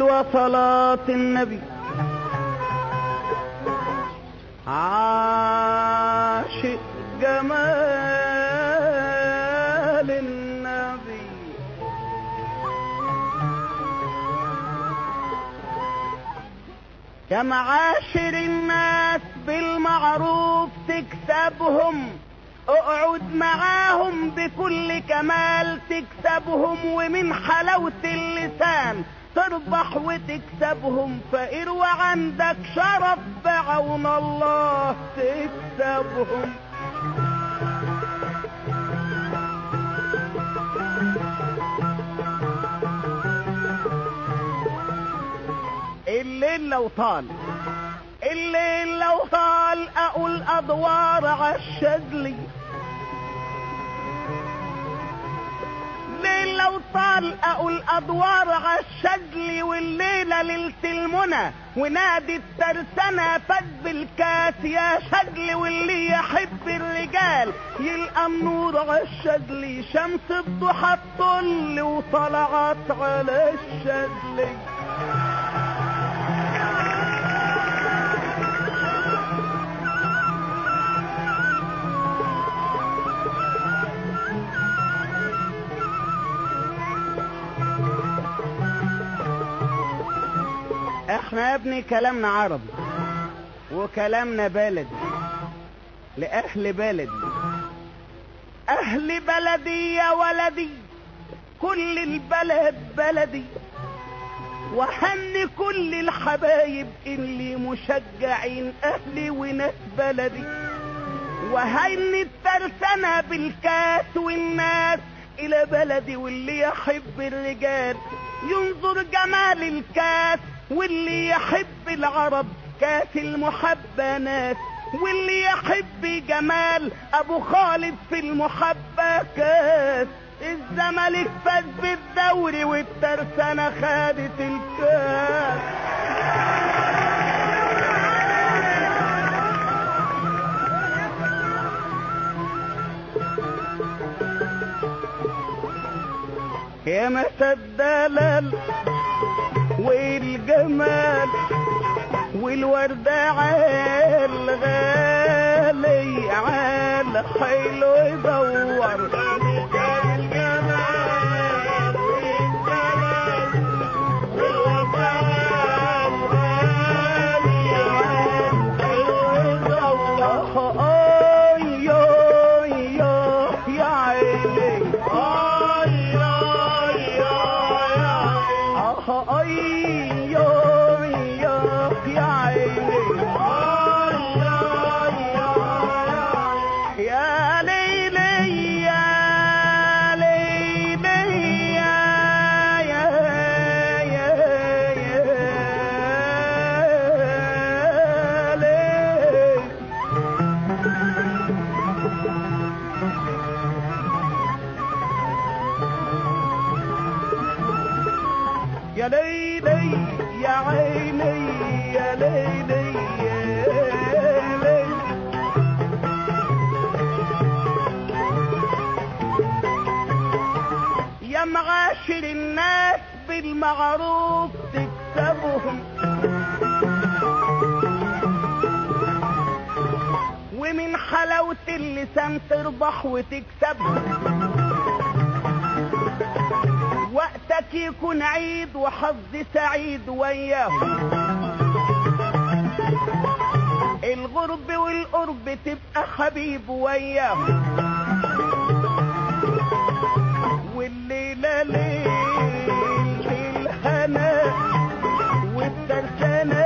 وصلاة النبي عاشق جمال النبي. يا معاشر الناس بالمعروف تكسبهم، اقعد معاهم بكل كمال تكسبهم، ومن حلاوة اللسان تربح وتكسبهم، فقير وعندك شرف بعون الله تكسبهم. الليل لو طال اقول ادوار عالشجلي، الليل لو طال اقول ادوار عالشجلي، والليلة ليلة المنى ونادي الترسانة فات بالكاس يا شجلي، واللي يحب الرجال يلقى النور عالشجلي، شمس الضحى تطل وطلعت على الشجلي. احنا يا ابني كلامنا عربي وكلامنا بلدي لأهل بلدي. أهل بلدي يا ولدي كل البلد بلدي، وهني كل الحبايب اللي مشجعين أهلي وناس بلدي، وهني الترسانة بالكاس والناس إلى بلدي، واللي يحب الرجال ينظر جمال الكاس، واللي يحب العرب كاس المحبة ناس، واللي يحب جمال ابو خالد في المحبة كاس. الزمالك فاز بالدوري والترسانة خدت الكاس. يا مسا الدلال والجمال والوردة عالغالي عالحلو يدور، يا ليلي يا عيني يا ليلي يا ليلي. يا معاشر الناس بالمعروف تكسبهم، ومن حلاوة اللسان تربح وتكسبهم، وقتك يكون عيد وحظ سعيد وياهم، الغرب والقرب تبقى حبيب وياهم، والليلة ليل الهنا والترسانة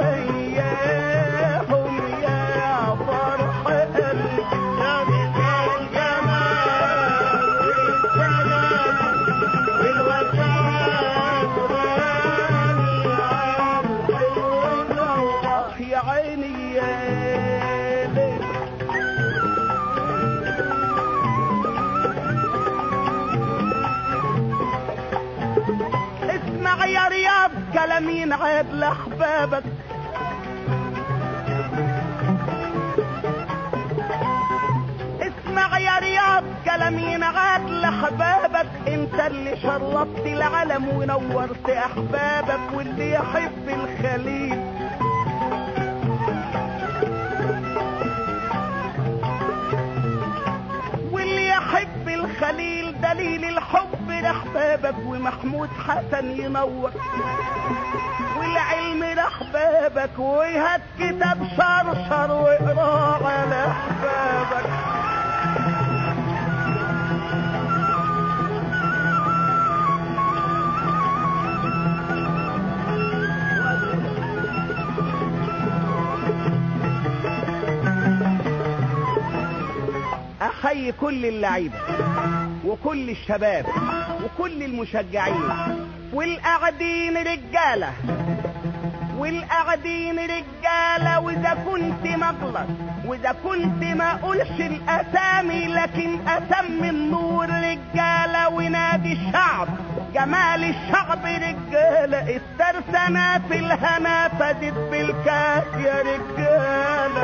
وياهم، يا فرح قلبي يا مثال جمال والسلام والوفاء يا عيني يا ليل. اسمع يا رياض كلام ينعاد لاحبابك، اسمع يا رياض كلام ينعاد لاحبابك، انت انت اللي شرفت العالم ونورت احبابك، واللي يحب الخليل واللي يحب الخليل دليل الحب لاحبابك، ومحمود حسن ينور والعلم لاحبابك، وهات كتاب شرشر واقراه على احبابك. احيي كل اللعيبه وكل الشباب وكل المشجعين والقاعدين رجاله والقاعدين رجاله، واذا كنت مغلط واذا كنت ما اقولش الاسامي، لكن اسمي النور رجاله، ونادي الشعب جمال الشعب رجاله، الترسانه في الهنا فدت بالكاس يا رجاله.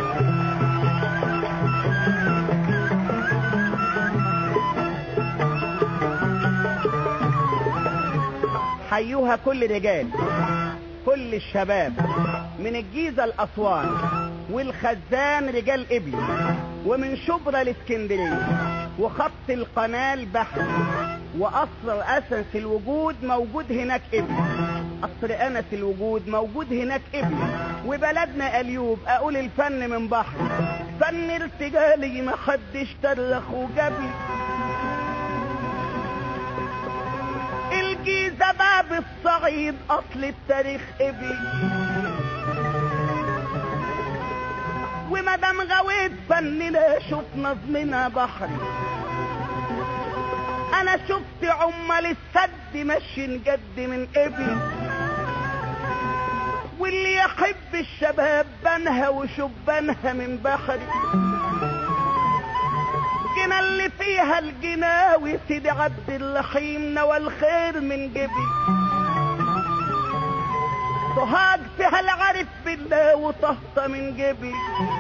حيوها كل رجال كل الشباب من الجيزة الأسوان والخزان رجال إبلي، ومن شبرا الاسكندرية وخط القناة البحر، وقصر أسنس الوجود موجود هناك إبلي، قصر أنس الوجود موجود هناك إبلي، وبلدنا أليوب أقول الفن من بحر، فن ارتجالي محدش ترخ وجابلي. الجيزة باب الصعيد اصل التاريخ ابلي، ومدام غويت فننا شوف نظمنا بحري، انا شفت عمال السد ماشي جد من ابلي، واللي يحب الشباب بنها وشبانها من بحري، الجنا اللي فيها الجناوي سيدي عبد الرحيم نوى الخير من جبي، سوهاج فيها العارف بالله وطهطة من جبي،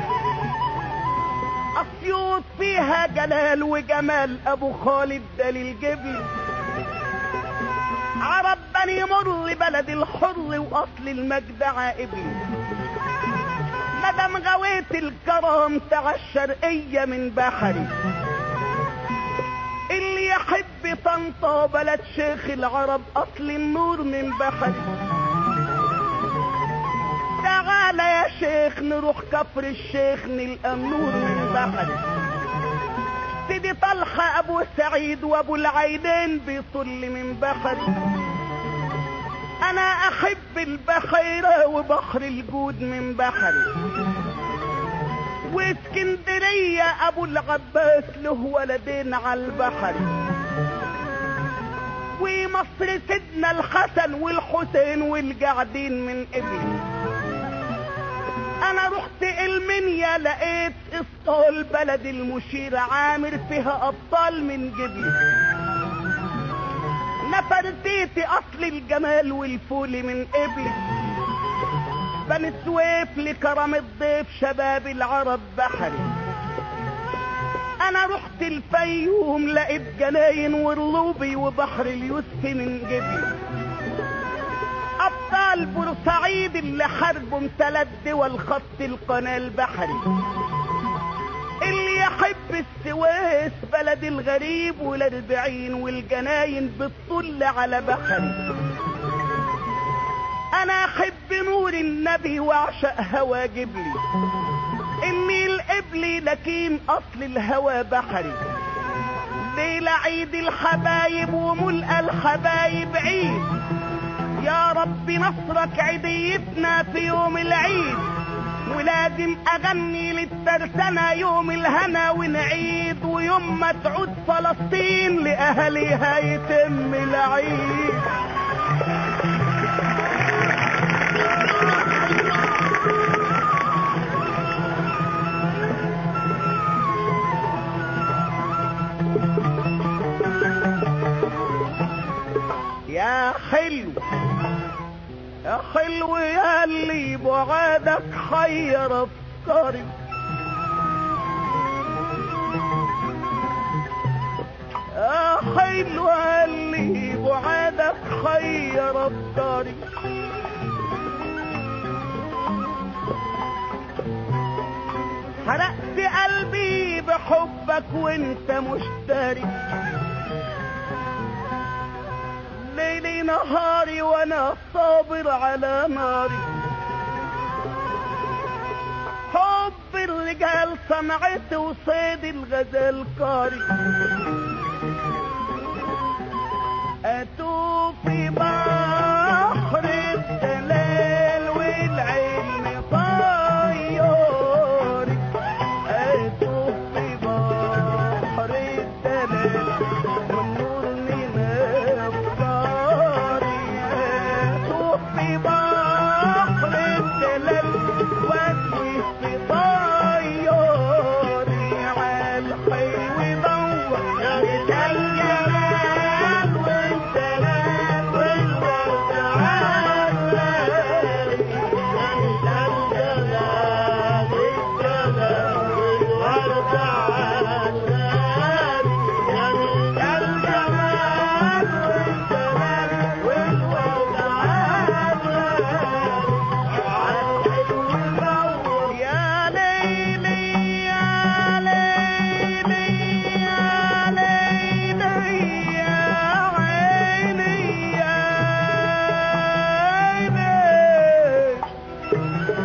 اسيوط فيها جلال وجمال ابو خالد دليل جبي، عرب بني مر بلد الحر واصل المجد عائبلي، مدام غويت الكرام تاع الشرقية من بحري، اللي يحب طنطا بلد شيخ العرب اصل النور من بحري، تعالى يا شيخ نروح كفر الشيخ نلقى النور من بحري، سيدي طلحة ابو سعيد وابو العيدين بيطل من بحري، انا احب البحيرة وبحر الجود من بحري، واسكندرية ابو العباس له ولدين على البحر، ومصر سيدنا الحسن والحسين والقاعدين من ابلي، انا رحت المنيا لقيت اسطول بلد المشير عامر فيها ابطال من جبلي، نفرتيتي اصل الجمال والفول من ابلي، بني سويف لكرم الضيف شباب العرب بحري، انا رحت الفيوم لقيت جناين ورلوبي وبحر اليوسف من جبلي، ابطال بورسعيد اللي حاربوا ثلاث دول خط القناة البحري، اللي يحب السويس بلد الغريب والاربعين والجناين بتطل على بحري، انا احب نور النبي واعشق هوا جبلي، النيل قبلي لكيم اصل الهوى بحري، ليلة عيد الحبايب وملقى الحبايب عيد، يا رب نصرك عيديتنا في يوم العيد، ولازم اغني للترسانة يوم الهنا ونعيد، ويوم ما تعود فلسطين لاهاليها يتم العيد. يا حلو يا حلو يا اللي بعادك حير افكاري، يا حلو الليل وقالي بعادك خير افكاري. حرقت قلبي بحبك وانت مشتري، ليلي نهاري وانا صابر على ناري. حب الرجال صنعت وصيد الغزال قاري. اتوب في بحر الدلال والعلم طياري. اتوب في بحر الدلال والنور من افكاري. اتوب في بحر الدلال واتوي في طياري عالحلو دور يا الجمال والدلال والورد عالي. يا الجمال والدلال والورد عالي. يا الجمال والدلال والورد عالي. عالحلو دور يا ليلي يا ليلي يا ليلي يا عيني يا عيني.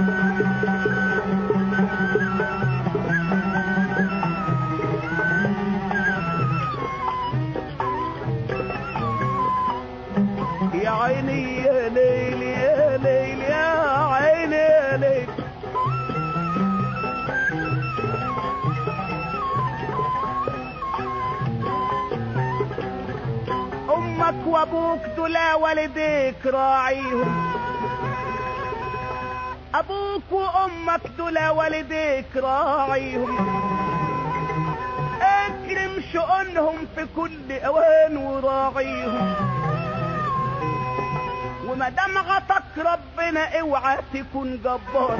يا عيني يا ليل يا ليل يا عيني يا ليل. امك وابوك دول والديك راعيهم. ابوك وامك دول والديك راعيهم. اكرم شؤونهم في كل اوان وراعيهم. وما دام عطاك ربنا اوعى تكون جبار.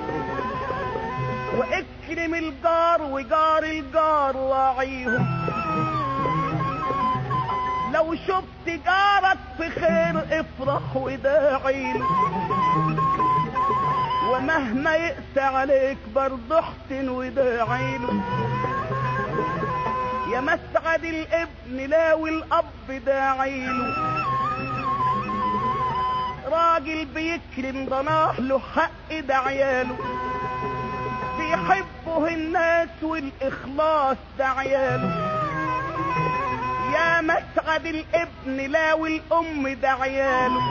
واكرم الجار وجار الجار راعيهم. لو شفت جارك في خير افرح وداعيله. ومهما يقسى عليك برضه احسن وداعيله. يا مسعد الابن لا والاب داعيله. راجل بيكرم ضناه له حق ده عياله. بيحبه الناس والاخلاص ده عياله. يا مسعد الابن لا والام ده عياله.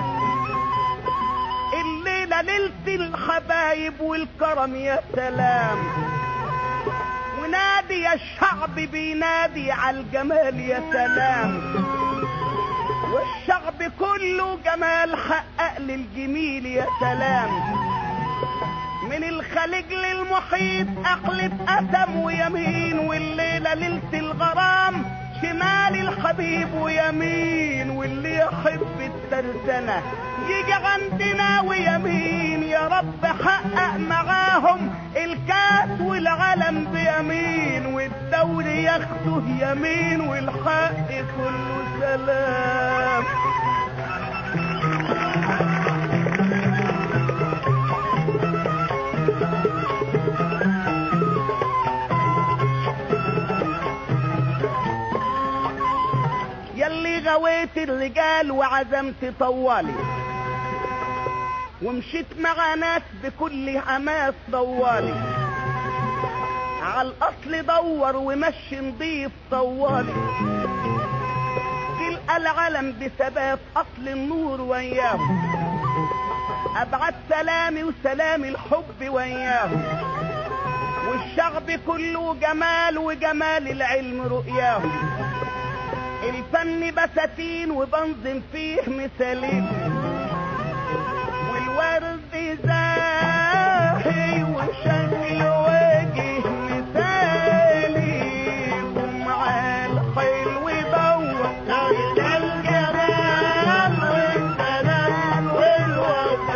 الليلة ليلة الحبايب والكرم يا سلام. ونادي يا الشعب بينادي على الجمال يا سلام. والشعب كله جمال حقق للجميل يا سلام. من الخليج للمحيط اقلب قسم ويمين. والليلة ليلة الغرام شمال الحبيب ويمين. واللي يحب الترسنة يجي عندنا ويمين. يا رب حقق معاهم الكاس والعلم بيمين. والدوري ياخده يمين والحق كله سلام. يلي غويت الرجال وعزمت طوالي. ومشيت مع ناس بكل حماس طوالي. عالاصل دور ومشي نضيف طوالي. تلقى العلم بثبات اصل النور وياهم. ابعت سلامي وسلام الحب وياهم. والشعب كله جمال وجمال العلم رؤياهم. الفن بساتين وبنظم فيه مثالين. والورد زاهي وشكل وجه مثالي. ومع الحلو دور الجمال والدلال والورد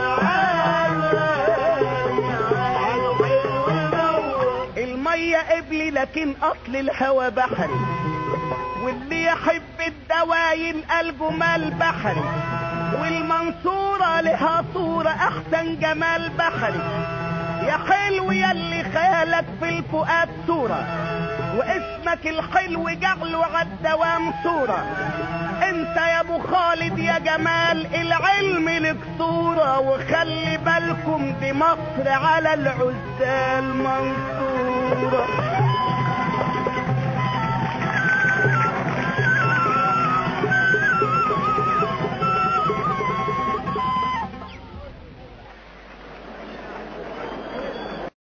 المية قبلي لكن اصل الهوى بحري. واللي يحب الدواين الجمال بحري، والمنصورة لها صورة احسن جمال بحري. يا حلو ياللي خيالك في الفؤاد صورة، واسمك الحلو جعله عالدوام صورة. انت يا ابو خالد يا جمال العلم لك صورة، وخلي بالكم دي مصر على العزال منصورة.